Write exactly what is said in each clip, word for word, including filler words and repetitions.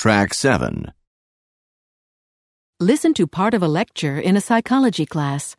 Track seven. Listen to part of a lecture in a psychology class.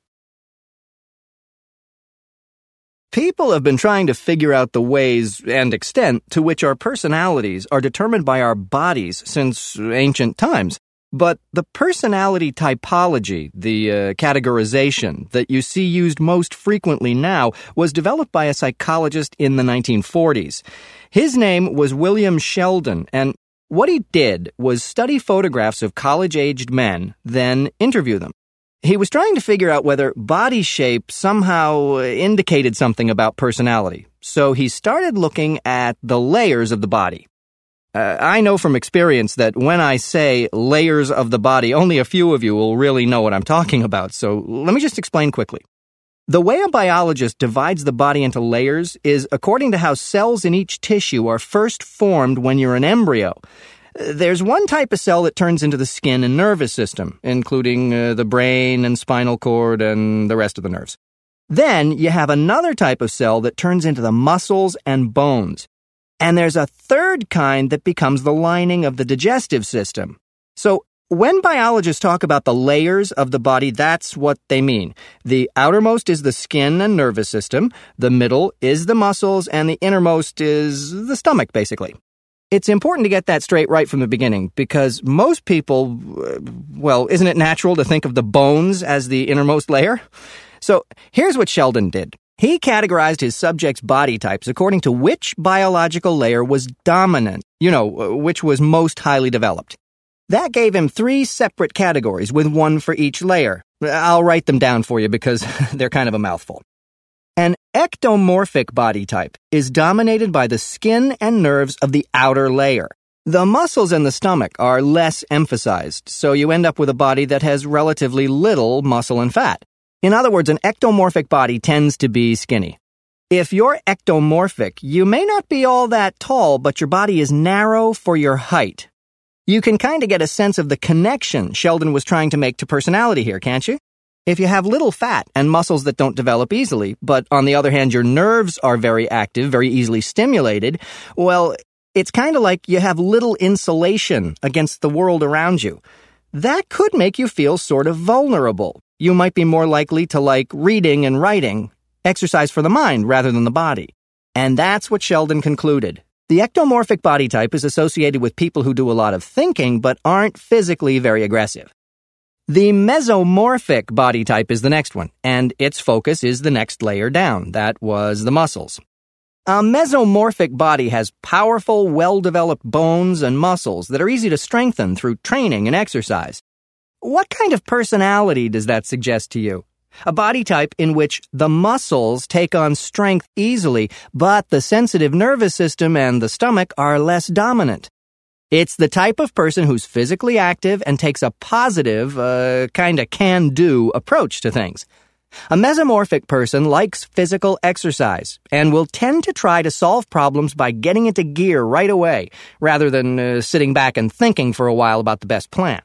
People have been trying to figure out the ways and extent to which our personalities are determined by our bodies since ancient times. But the personality typology, the uh, categorization that you see used most frequently now, was developed by a psychologist in the nineteen forties. His name was William Sheldon, and what he did was study photographs of college-aged men, then interview them. He was trying to figure out whether body shape somehow indicated something about personality. So he started looking at the layers of the body. Uh, I know from experience that when I say layers of the body, only a few of you will really know what I'm talking about. So let me just explain quickly. The way a biologist divides the body into layers is according to how cells in each tissue are first formed when you're an embryo. There's one type of cell that turns into the skin and nervous system, including uh, the brain and spinal cord and the rest of the nerves. Then you have another type of cell that turns into the muscles and bones. And there's a third kind that becomes the lining of the digestive system. So when biologists talk about the layers of the body, that's what they mean. The outermost is the skin and nervous system, the middle is the muscles, and the innermost is the stomach, basically. It's important to get that straight right from the beginning, because most people, well, isn't it natural to think of the bones as the innermost layer? So here's what Sheldon did. He categorized his subjects' body types according to which biological layer was dominant, you know, which was most highly developed. That gave him three separate categories with one for each layer. I'll write them down for you because they're kind of a mouthful. An ectomorphic body type is dominated by the skin and nerves of the outer layer. The muscles in the stomach are less emphasized, so you end up with a body that has relatively little muscle and fat. In other words, an ectomorphic body tends to be skinny. If you're ectomorphic, you may not be all that tall, but your body is narrow for your height. You can kind of get a sense of the connection Sheldon was trying to make to personality here, can't you? If you have little fat and muscles that don't develop easily, but on the other hand your nerves are very active, very easily stimulated, well, it's kind of like you have little insulation against the world around you. That could make you feel sort of vulnerable. You might be more likely to like reading and writing, exercise for the mind rather than the body. And that's what Sheldon concluded. The ectomorphic body type is associated with people who do a lot of thinking but aren't physically very aggressive. The mesomorphic body type is the next one, and its focus is the next layer down. That was the muscles. A mesomorphic body has powerful, well-developed bones and muscles that are easy to strengthen through training and exercise. What kind of personality does that suggest to you? A body type in which the muscles take on strength easily, but the sensitive nervous system and the stomach are less dominant. It's the type of person who's physically active and takes a positive, uh, kind of can-do approach to things. A mesomorphic person likes physical exercise and will tend to try to solve problems by getting into gear right away, rather than uh, sitting back and thinking for a while about the best plan.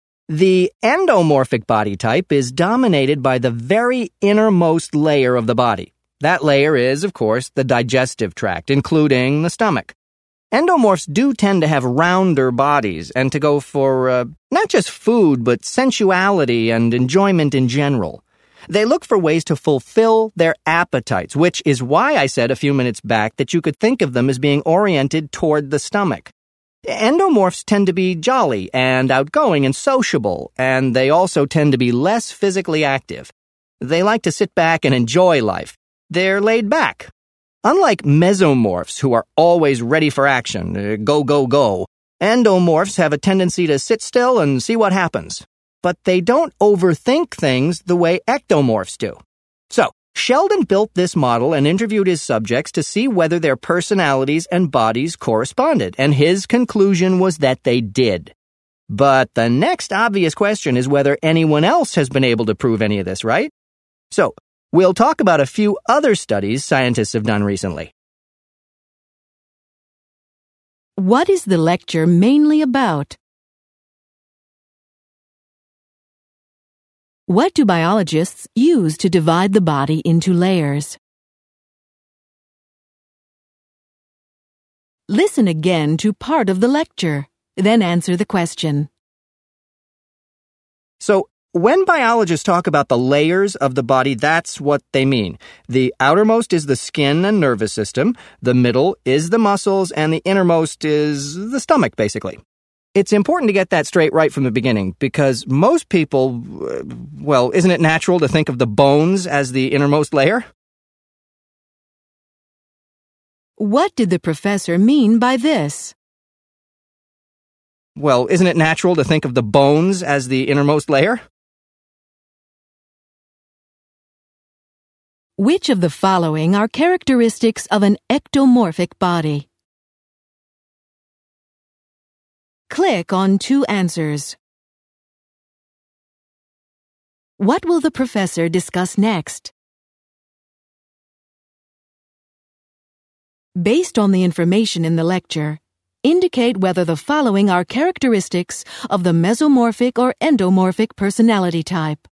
The endomorphic body type is dominated by the very innermost layer of the body. That layer is, of course, the digestive tract, including the stomach. Endomorphs do tend to have rounder bodies and to go for uh, not just food, but sensuality and enjoyment in general. They look for ways to fulfill their appetites, which is why I said a few minutes back that you could think of them as being oriented toward the stomach. Endomorphs tend to be jolly and outgoing and sociable, and they also tend to be less physically active. They like to sit back and enjoy life. They're laid back. Unlike mesomorphs, who are always ready for action, uh, go, go, go, endomorphs have a tendency to sit still and see what happens. But they don't overthink things the way ectomorphs do. So, Sheldon built this model and interviewed his subjects to see whether their personalities and bodies corresponded, and his conclusion was that they did. But the next obvious question is whether anyone else has been able to prove any of this, right? So, we'll talk about a few other studies scientists have done recently. What is the lecture mainly about? What do biologists use to divide the body into layers? Listen again to part of the lecture. Then answer the question. So, when biologists talk about the layers of the body, that's what they mean. The outermost is the skin and nervous system, the middle is the muscles, and the innermost is the stomach, basically. It's important to get that straight right from the beginning, because most people, well, isn't it natural to think of the bones as the innermost layer? What did the professor mean by this? Well, isn't it natural to think of the bones as the innermost layer? Which of the following are characteristics of an ectomorphic body? Click on two answers. What will the professor discuss next? Based on the information in the lecture, indicate whether the following are characteristics of the mesomorphic or endomorphic personality type.